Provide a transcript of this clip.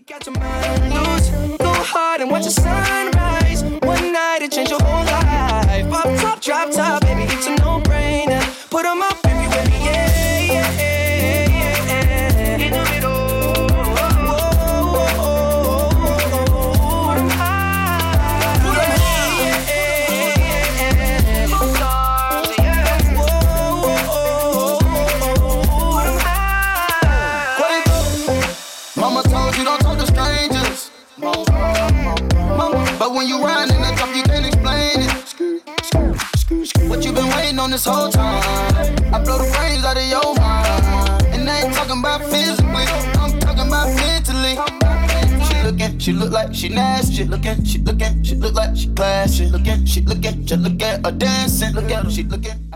Got your mind loose, go hard and watch the sunrise. One night it changed your whole life. Pop top, drop top, baby, it's a no-brainer. Put 'em up if you with me, yeah, yeah, yeah, yeah. You do it all. Put 'em high, put 'em high, yeah, yeah. Stars, yeah. Put 'em high. Mama told you don't talk to strangers. But when you ride in that drop, you can't explain it. What you been waiting on this whole time? I blow the brains out of your mind. And I ain't talking about physically, I'm talking about mentally. She look like she nasty. She look like she classy. Just look at her dancing. Look at her, she looking.